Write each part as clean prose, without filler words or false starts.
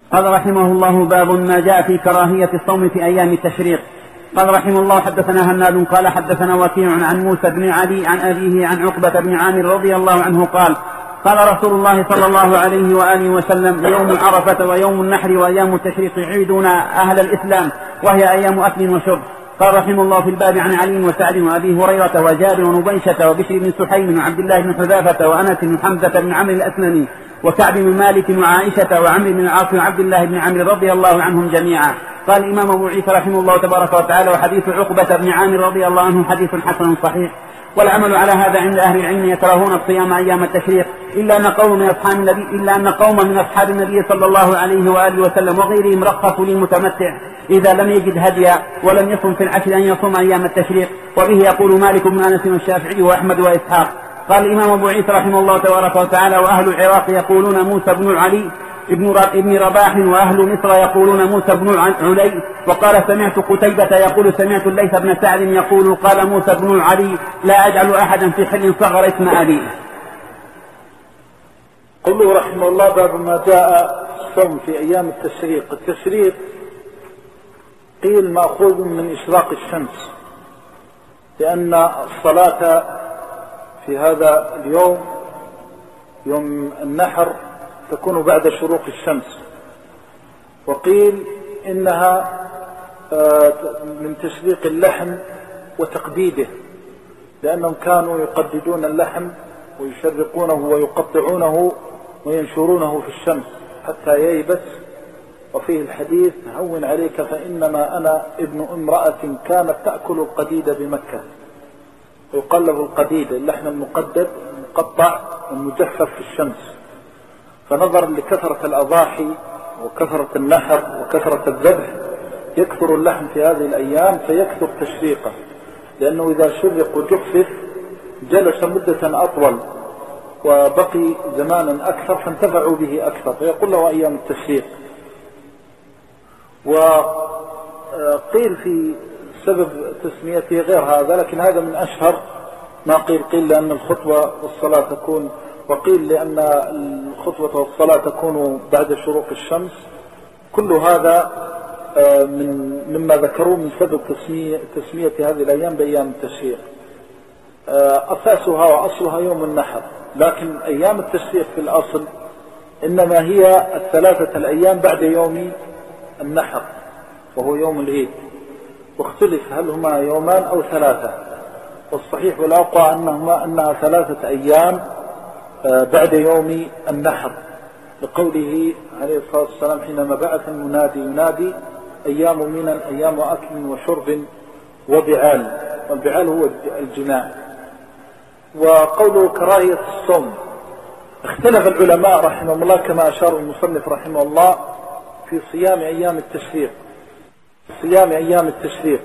قال رحمه الله: باب ما جاء في كراهية الصوم في أيام التشريق. قال رحمه الله: حدثنا هناد قال حدثنا وكيع عن موسى بن علي عن أبيه عن عقبة بن عامر رضي الله عنه قال: قال رسول الله صلى الله عليه وآله وسلم: يوم عرفة ويوم النحر وأيام التشريق عيدنا أهل الإسلام، وهي أيام أكل وشرب. قال رحمه الله: في الباب عن علي وسعد وأبي هريرة وجابر ونبيشة وبشر بن سحيم وعبد الله بن حذافة وأنس وحمزة بن عمرو الأسلمي وكعب بن مالك وعائشة وعمرو بن العاص وعبد الله بن عمرو رضي الله عنهم جميعا. قال الإمام أبو عيسى رحمه الله تبارك وتعالى: وحديث عقبة بن عامر رضي الله عنه حديث حسن صحيح. والعمل على هذا عند أهل العلم يكرهون الصيام أيام التشريق إلا أن قوما من أصحاب النبي صلى الله عليه وآله وسلم وغيرهم رخصوا للمتمتع إذا لم يجد هديا ولم يصم في العشر أن يصوم أيام التشريق، وبه يقول مالك بن أنس والشافعي وأحمد وإسحاق. قال الإمام أبو عيسى رحمه الله تبارك وتعالى: وأهل العراق يقولون موسى بن علي ابن رباح، وأهل مصر يقولون موسى بن علي. وقال: سمعت قتيبة يقول: سمعت الليث بن سعد يقول: قال موسى بن علي: لا أجعل أحدا في حل صغر اسم أبي. قوله رحمه الله: باب ما جاء الصوم في أيام التشريق. التشريق قيل مأخوذ من إشراق الشمس، لأن الصلاة في هذا اليوم يوم النحر تكون بعد شروق الشمس. وقيل إنها من تشريق اللحم وتقديده، لأنهم كانوا يقددون اللحم ويشرقونه ويقطعونه وينشرونه في الشمس حتى ييبس. وفيه الحديث: هون عليك فإنما أنا ابن امرأة كانت تأكل القديد بمكة. ويقال له القديد اللحم المقدد المقطع المجفف في الشمس. فنظرا لكثرة الأضاحي وكثرة النحر وكثرة الذبح يكثر اللحم في هذه الأيام فيكثر تشريقه، لأنه إذا شرق وجفف جلس مدة أطول وبقي زمانا أكثر فانتفعوا به أكثر، فيقول له أيام التشريق. وقيل في سبب تسميته غير هذا، لكن هذا من أشهر ما قيل لأن الخطوة والصلاة تكون، وقيل لأن الخطوة والصلاة تكون بعد شروق الشمس. كل هذا مما ذكروه من سبب تسمية هذه الأيام بأيام التشريق. أساسها وأصلها يوم النحر، لكن أيام التشريق في الأصل إنما هي الثلاثة الأيام بعد يوم النحر وهو يوم العيد. واختلف هل هما يومان أو ثلاثة، والصحيح والأوقع أنها ثلاثة أيام بعد يوم النحر، لقوله عليه الصلاة والسلام حينما بعث المنادي ينادي: أيام منى أيام أكل وشرب وبعال. والبعال هو الجماع. وقوله كراهية الصوم، اختلف العلماء رحمهم الله كما أشار المصنف رحمه الله في صيام أيام التشريق.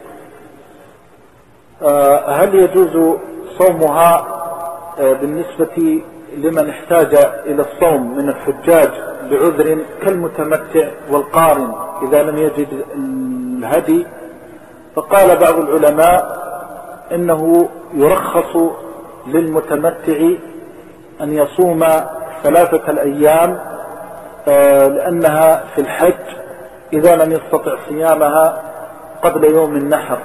هل يجوز صومها بالنسبة لمن احتاج إلى الصوم من الحجاج بعذر كالمتمتع والقارن إذا لم يجد الهدي؟ فقال بعض العلماء إنه يرخص للمتمتع أن يصوم ثلاثة الأيام لأنها في الحج إذا لم يستطع صيامها قبل يوم النحر.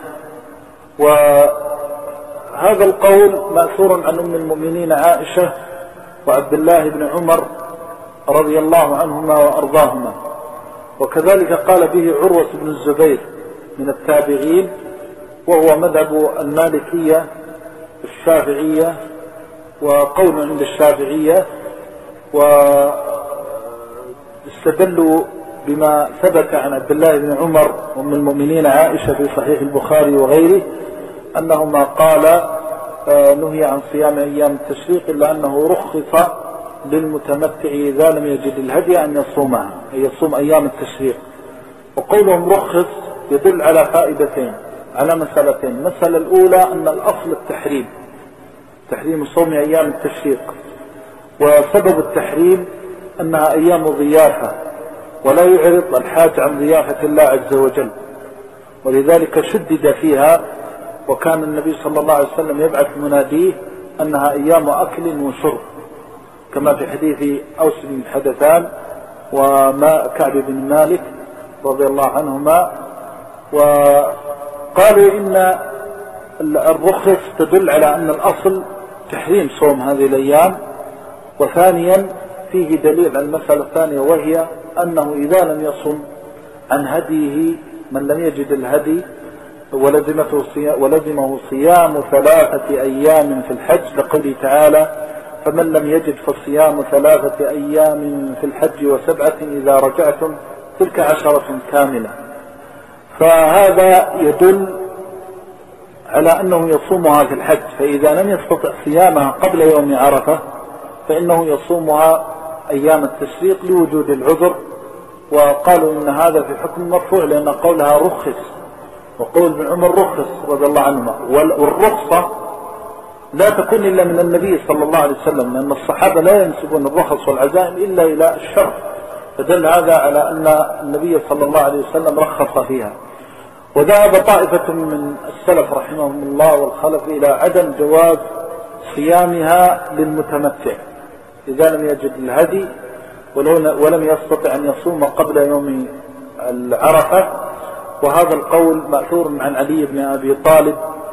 وهذا القول مأثور عن أم المؤمنين عائشة وعبد الله بن عمر رضي الله عنهما وأرضاهما، وكذلك قال به عروة بن الزبير من التابعين، وهو مذهب المالكية الشافعية وقول عند الشافعية. واستدلوا بما ثبت عن عبد الله بن عمر وأم المؤمنين عائشة في صحيح البخاري وغيره أنهما قال نهي عن صيام أيام التشريق إلا أنه رخص للمتمتع إذا لم يجد الهدي أن يصومها، أي يصوم أيام التشريق. وقولهم رخص يدل على فائدتين، على مسألتين. المسألة الأولى أن الأصل تحريم صوم أيام التشريق، وسبب التحريم أنها أيام ضيافة ولا يعرض الحاج عن ضيافة الله عز وجل، ولذلك شدد فيها. وكان النبي صلى الله عليه وسلم يبعث مناديه أنها أيام أكل وشرب، كما في حديث أوس بن حدثان وما كعب بن مالك رضي الله عنهما، وقالوا إن الرخص تدل على أن الأصل تحريم صوم هذه الأيام. وثانيا فيه دليل على المسألة الثانية، وهي أنه إذا لم يصم عن هديه من لم يجد الهدي ولزمه صيام 3 أيام في الحج، لقوله تعالى فمن لم يجد فصيام 3 أيام في الحج و7 إذا رجعتم تلك 10 كاملة. فهذا يدل على أنه يصومها في الحج، فإذا لم يستطع صيامها قبل يوم عرفة فإنه يصومها أيام التشريق لوجود العذر. وقالوا إن هذا في حكم مرفوع، لأن قولها رخص وقول ابن عمر رخص رضي الله عنهما، والرخصة لا تكون إلا من النبي صلى الله عليه وسلم، لأن الصحابة لا ينسبون الرخص والعزائم إلا إلى الشرع، فدل هذا على أن النبي صلى الله عليه وسلم رخص فيها. وذهب طائفة من السلف رحمهم الله والخلف إلى عدم جواز صيامها للمتمتع إذا لم يجد الهدي ولم يستطع أن يصوم قبل يوم العرفة. وهذا القول مأثور عن علي بن أبي طالب،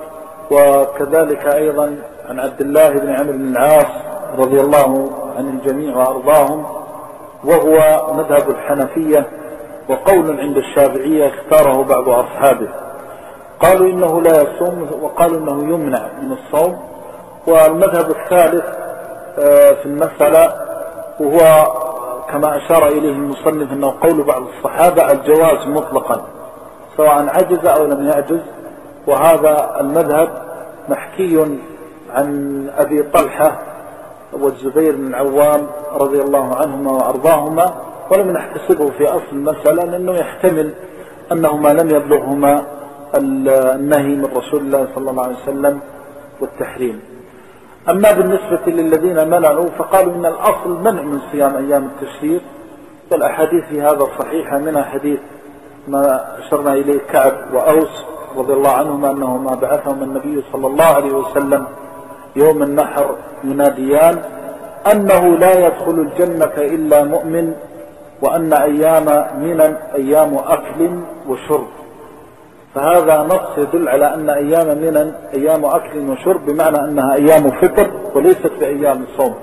وكذلك أيضا عن عبد الله بن عمرو بن العاص رضي الله عن الجميع وأرضاهم، وهو مذهب الحنفية، وقول عند الشافعية اختاره بعض أصحابه، قالوا إنه لا يصوم وقالوا إنه يمنع من الصوم. والمذهب الثالث في المسألة وهو كما أشار إليه المصنف أنه قول بعض الصحابة الجواز مطلقا سواء عجز أو لم يعجز، وهذا المذهب محكي عن أبي طلحة والزبير بن العوام رضي الله عنهما وأرضاهما، ولم نحتسبه في أصل المسألة لأنه يحتمل أنهما لم يبلغهما النهي من رسول الله صلى الله عليه وسلم والتحريم. أما بالنسبة للذين منعوا فقالوا إن الأصل منع من صيام أيام التشريق، والأحاديث في هذا صحيحة، منها حديث ما أشرنا إليه كعب وأوس رضي الله عنهما أنهما بعثهم النبي صلى الله عليه وسلم يوم النحر يناديان أنه لا يدخل الجنة إلا مؤمن، وأن أيام منى أيام أكل وشرب. فهذا نص يدل على أن أيام منى أيام أكل وشرب، بمعنى أنها أيام فطر وليست بأيام صوم.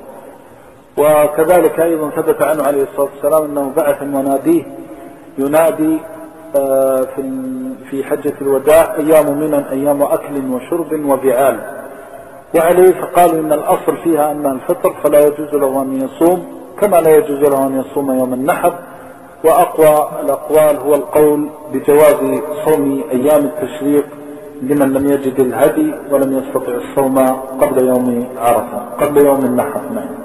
وكذلك أيضا ثبت عنه عليه الصلاة والسلام أنه بعث مناديه ينادي في حجة الوداع أيام منى أيام أكل وشرب وبعال. وعليه فقالوا إن الأصل فيها أنها الفطر، فلا يجوز له أن يصوم كما لا يجوز له أن يصوم يوم النحر. وأقوى الأقوال هو القول بجواز صوم أيام التشريق لمن لم يجد الهدي ولم يستطع الصوم قبل يوم عرفة قبل يوم النحر.